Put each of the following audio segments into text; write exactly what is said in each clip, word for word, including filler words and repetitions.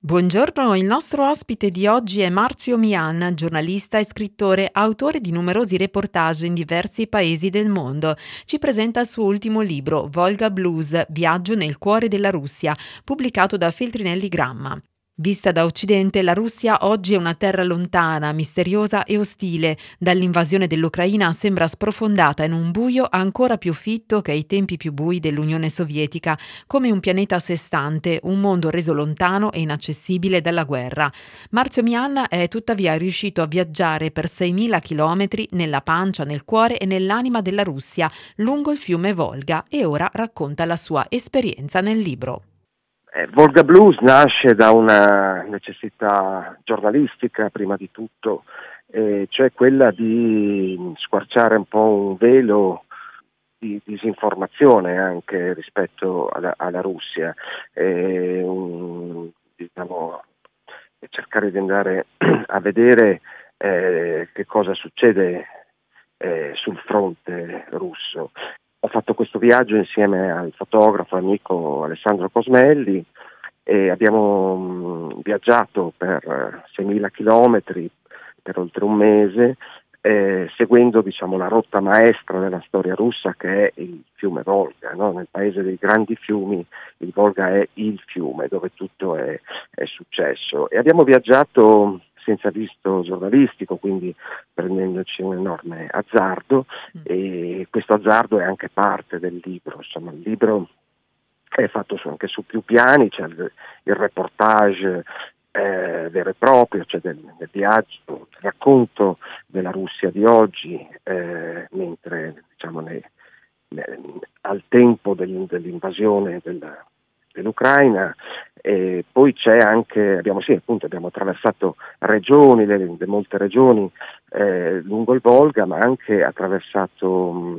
Buongiorno, il nostro ospite di oggi è Marzio Mian, giornalista e scrittore, autore di numerosi reportage in diversi paesi del mondo. Ci presenta il suo ultimo libro, Volga Blues, Viaggio nel cuore della Russia, pubblicato da Feltrinelli Gramma. Vista da Occidente, la Russia oggi è una terra lontana, misteriosa e ostile. Dall'invasione dell'Ucraina sembra sprofondata in un buio ancora più fitto che ai tempi più bui dell'Unione Sovietica, come un pianeta a sé stante, un mondo reso lontano e inaccessibile dalla guerra. Marzio Mian è tuttavia riuscito a viaggiare per seimila chilometri nella pancia, nel cuore e nell'anima della Russia, lungo il fiume Volga, e ora racconta la sua esperienza nel libro. Eh, Volga Blues nasce da una necessità giornalistica, prima di tutto, eh, cioè quella di squarciare un po' un velo di disinformazione anche rispetto alla, alla Russia, eh, un, diciamo, cercare di andare a vedere eh, che cosa succede eh, sul fronte russo. Ho fatto questo viaggio insieme al fotografo amico Alessandro Cosmelli e abbiamo mh, viaggiato per seimila chilometri per oltre un mese, eh, seguendo diciamo, la rotta maestra della storia russa, che è il fiume Volga, no? Nel paese dei grandi fiumi il Volga è il fiume dove tutto è, è successo, e abbiamo viaggiato senza visto giornalistico, quindi prendendoci un enorme azzardo, e questo azzardo è anche parte del libro. Insomma, il libro è fatto su, anche su più piani, c'è il, il reportage eh, vero e proprio, cioè del, del viaggio, il racconto della Russia di oggi, eh, mentre diciamo ne, ne, al tempo del, dell'invasione della, dell'Ucraina. E poi c'è anche, abbiamo sì appunto abbiamo attraversato regioni, le, le molte regioni eh, lungo il Volga, ma anche attraversato mh,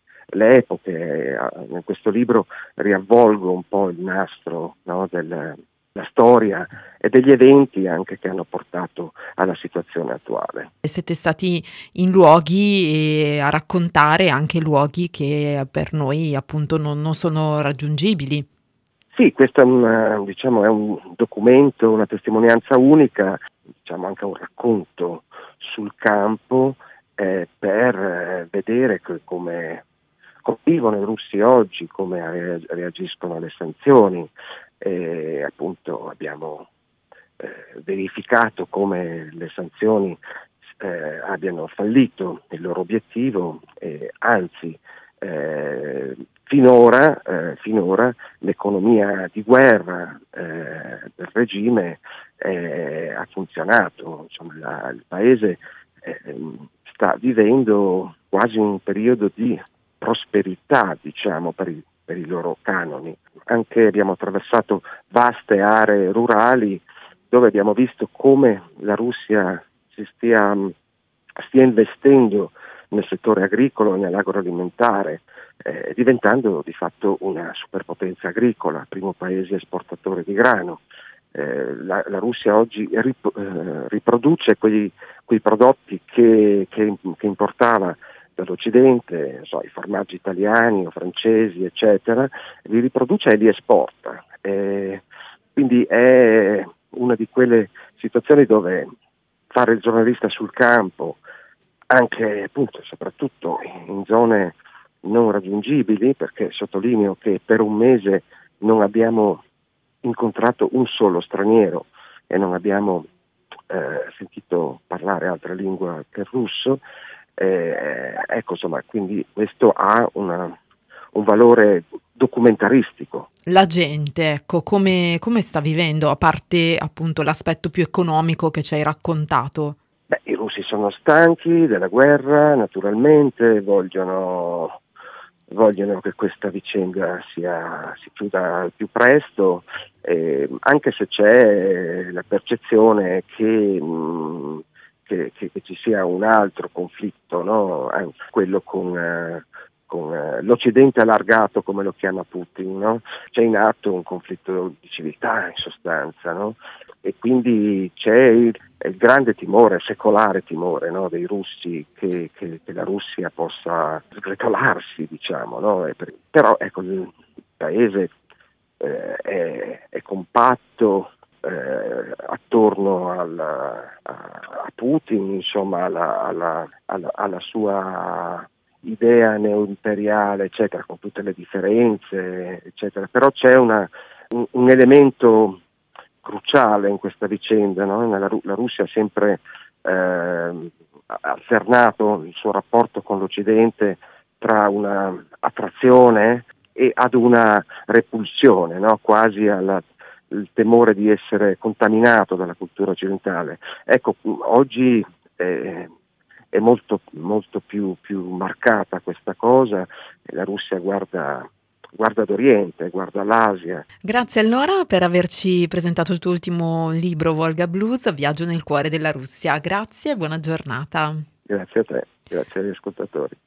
le epoche. In questo libro riavvolgo un po' il nastro, no, della storia e degli eventi anche che hanno portato alla situazione attuale. Siete stati in luoghi e a raccontare anche luoghi che per noi appunto non, non sono raggiungibili. Sì, questo è un, diciamo, è un documento, una testimonianza unica, diciamo anche un racconto sul campo eh, per eh, vedere che, come, come vivono i russi oggi, come reagiscono alle sanzioni. E appunto abbiamo eh, verificato come le sanzioni eh, abbiano fallito il loro obiettivo, eh, anzi eh, finora, eh, finora l'economia di guerra eh, del regime eh, ha funzionato. Insomma, la, il paese eh, sta vivendo quasi un periodo di prosperità, diciamo, per i, per i loro canoni. Anche abbiamo attraversato vaste aree rurali dove abbiamo visto come la Russia si stia, stia investendo nel settore agricolo e nell'agroalimentare, eh, diventando di fatto una superpotenza agricola, primo paese esportatore di grano. Eh, la, la Russia oggi rip, eh, riproduce quei, quei prodotti che, che, che importava dall'Occidente, so, i formaggi italiani o francesi, eccetera, li riproduce e li esporta. Eh, quindi è una di quelle situazioni dove fare il giornalista sul campo, anche appunto soprattutto in zone non raggiungibili, perché sottolineo che per un mese non abbiamo incontrato un solo straniero e non abbiamo eh, sentito parlare altra lingua che il russo, eh, ecco insomma, quindi questo ha una, un valore documentaristico. La gente, ecco, come, come sta vivendo, a parte appunto l'aspetto più economico che ci hai raccontato? Beh, i russi sono stanchi della guerra, naturalmente, vogliono, vogliono che questa vicenda sia, si chiuda al più presto, eh, anche se c'è la percezione che, mh, che, che, che ci sia un altro conflitto, no? Anche quello con... Eh, con eh, l'Occidente allargato, come lo chiama Putin, no? C'è in atto un conflitto di civiltà in sostanza, no? E quindi c'è il, il grande timore, secolare timore, no? Dei russi che, che, che la Russia possa sgretolarsi, diciamo, no? E per, però ecco, il paese eh, è, è compatto, eh, attorno al, a, a Putin, insomma alla, alla, alla, alla sua idea neoimperiale, eccetera, con tutte le differenze, eccetera. Però c'è una, un, un elemento cruciale in questa vicenda, no? Nella, la Russia ha sempre eh, alternato il suo rapporto con l'Occidente tra una attrazione e ad una repulsione, no? Quasi al temore di essere contaminato dalla cultura occidentale. Ecco, oggi eh, è molto, molto più, più marcata questa cosa, e la Russia guarda, guarda ad Oriente, guarda all'Asia. Grazie allora per averci presentato il tuo ultimo libro, Volga Blues, Viaggio nel cuore della Russia. Grazie e buona giornata. Grazie a te, grazie agli ascoltatori.